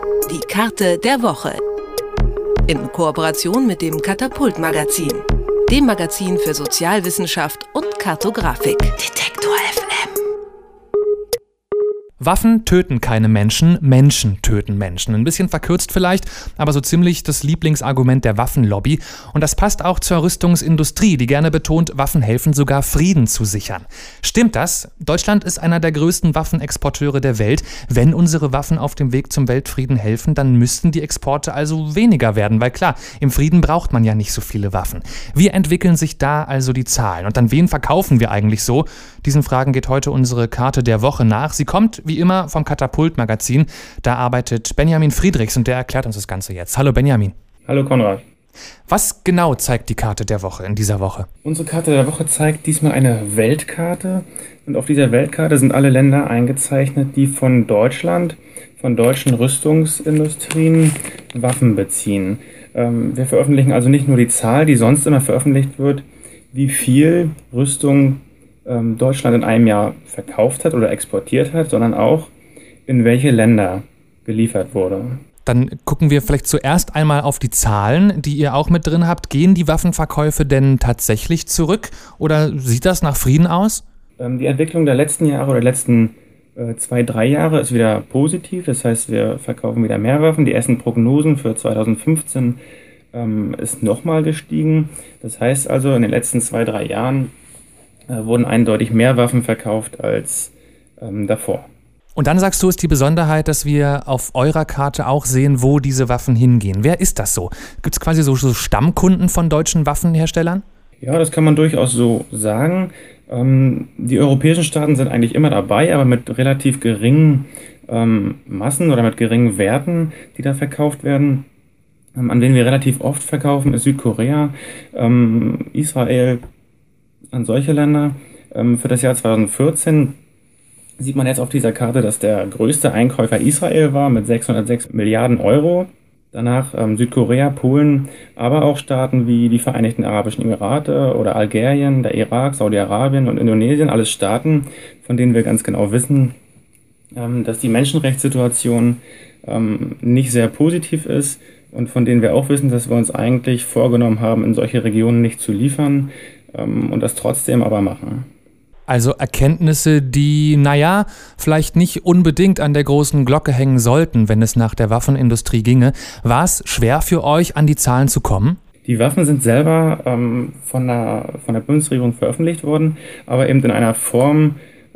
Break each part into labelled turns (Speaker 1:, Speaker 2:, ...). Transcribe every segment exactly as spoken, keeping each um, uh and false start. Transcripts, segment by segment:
Speaker 1: Die Karte der Woche. In Kooperation mit dem Katapult-Magazin, dem Magazin für Sozialwissenschaft und Kartografik. Detektor F M.
Speaker 2: Waffen töten keine Menschen, Menschen töten Menschen. Ein bisschen verkürzt vielleicht, aber so ziemlich das Lieblingsargument der Waffenlobby. Und das passt auch zur Rüstungsindustrie, die gerne betont, Waffen helfen sogar Frieden zu sichern. Stimmt das? Deutschland ist einer der größten Waffenexporteure der Welt. Wenn unsere Waffen auf dem Weg zum Weltfrieden helfen, dann müssten die Exporte also weniger werden. Weil klar, im Frieden braucht man ja nicht so viele Waffen. Wie entwickeln sich da also die Zahlen? Und an wen verkaufen wir eigentlich so? Diesen Fragen geht heute unsere Karte der Woche nach. Sie kommt wie immer vom Katapult-Magazin. Da arbeitet Benjamin Friedrichs und der erklärt uns das Ganze jetzt. Hallo Benjamin.
Speaker 3: Hallo Konrad.
Speaker 2: Was genau zeigt die Karte der Woche in dieser Woche?
Speaker 3: Unsere Karte der Woche zeigt diesmal eine Weltkarte. Und auf dieser Weltkarte sind alle Länder eingezeichnet, die von Deutschland, von deutschen Rüstungsindustrien Waffen beziehen. Ähm, wir veröffentlichen also nicht nur die Zahl, die sonst immer veröffentlicht wird, wie viel Rüstung ähm, Deutschland in einem Jahr verkauft hat oder exportiert hat, sondern auch, in welche Länder geliefert wurde.
Speaker 2: Dann gucken wir vielleicht zuerst einmal auf die Zahlen, die ihr auch mit drin habt. Gehen die Waffenverkäufe denn tatsächlich zurück oder sieht das nach Frieden aus?
Speaker 3: Ähm, die Entwicklung der letzten Jahre oder letzten äh, zwei, drei Jahre ist wieder positiv. Das heißt, wir verkaufen wieder mehr Waffen. Die ersten Prognosen für zweitausendfünfzehn ähm, ist nochmal gestiegen. Das heißt also, in den letzten zwei, drei Jahren äh, wurden eindeutig mehr Waffen verkauft als ähm, davor.
Speaker 2: Und dann sagst du, ist die Besonderheit, dass wir auf eurer Karte auch sehen, wo diese Waffen hingehen. Wer ist das so? Gibt es quasi so, so Stammkunden von deutschen Waffenherstellern?
Speaker 3: Ja, das kann man durchaus so sagen. Ähm, die europäischen Staaten sind eigentlich immer dabei, aber mit relativ geringen ähm, Massen oder mit geringen Werten, die da verkauft werden. Ähm, an denen wir relativ oft verkaufen, ist Südkorea, ähm, Israel, an solche Länder. Ähm, für das Jahr zweitausendvierzehn sieht man jetzt auf dieser Karte, dass der größte Einkäufer Israel war mit sechshundertsechs Milliarden Euro. Danach ähm, Südkorea, Polen, aber auch Staaten wie die Vereinigten Arabischen Emirate oder Algerien, der Irak, Saudi-Arabien und Indonesien. Alles Staaten, von denen wir ganz genau wissen, ähm, dass die Menschenrechtssituation ähm, nicht sehr positiv ist und von denen wir auch wissen, dass wir uns eigentlich vorgenommen haben, in solche Regionen nicht zu liefern ähm, und das trotzdem aber machen.
Speaker 2: Also Erkenntnisse, die, naja, vielleicht nicht unbedingt an der großen Glocke hängen sollten, wenn es nach der Waffenindustrie ginge. War es schwer für euch, an die Zahlen zu kommen?
Speaker 3: Die Waffen sind selber ähm, von, der, von der Bundesregierung veröffentlicht worden, aber eben in einer Form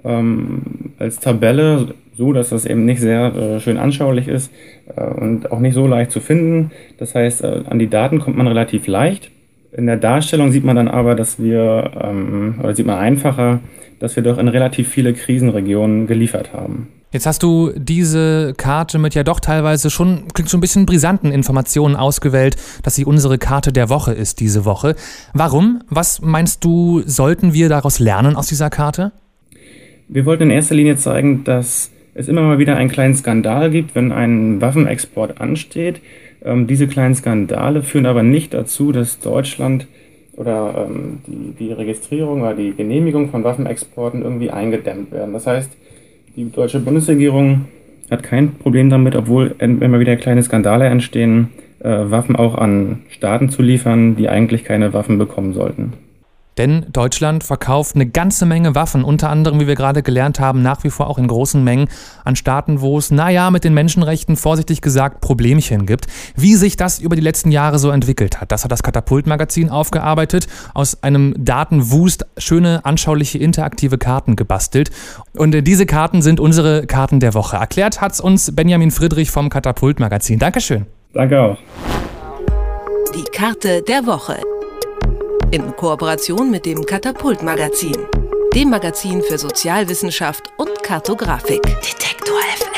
Speaker 3: ähm, als Tabelle, so dass das eben nicht sehr äh, schön anschaulich ist äh, und auch nicht so leicht zu finden. Das heißt, äh, an die Daten kommt man relativ leicht. In der Darstellung sieht man dann aber, dass wir, ähm, oder sieht man einfacher, dass wir doch in relativ viele Krisenregionen geliefert haben.
Speaker 2: Jetzt hast du diese Karte mit ja doch teilweise schon, klingt so ein bisschen brisanten Informationen ausgewählt, dass sie unsere Karte der Woche ist diese Woche. Warum? Was meinst du, sollten wir daraus lernen aus dieser Karte?
Speaker 3: Wir wollten in erster Linie zeigen, dass es immer mal wieder einen kleinen Skandal gibt, wenn ein Waffenexport ansteht. Ähm, diese kleinen Skandale führen aber nicht dazu, dass Deutschland oder ähm, die, die Registrierung oder die Genehmigung von Waffenexporten irgendwie eingedämmt werden. Das heißt, die deutsche Bundesregierung hat kein Problem damit, obwohl immer wieder kleine Skandale entstehen, äh, Waffen auch an Staaten zu liefern, die eigentlich keine Waffen bekommen sollten.
Speaker 2: Denn Deutschland verkauft eine ganze Menge Waffen, unter anderem, wie wir gerade gelernt haben, nach wie vor auch in großen Mengen an Staaten, wo es, naja, mit den Menschenrechten vorsichtig gesagt Problemchen gibt. Wie sich das über die letzten Jahre so entwickelt hat, das hat das Katapult-Magazin aufgearbeitet, aus einem Datenwust schöne, anschauliche, interaktive Karten gebastelt. Und diese Karten sind unsere Karten der Woche. Erklärt hat's uns Benjamin Friedrich vom Katapult-Magazin. Dankeschön.
Speaker 3: Danke auch.
Speaker 1: Die Karte der Woche. In Kooperation mit dem Katapult-Magazin, dem Magazin für Sozialwissenschaft und Kartografik. Detektor F M.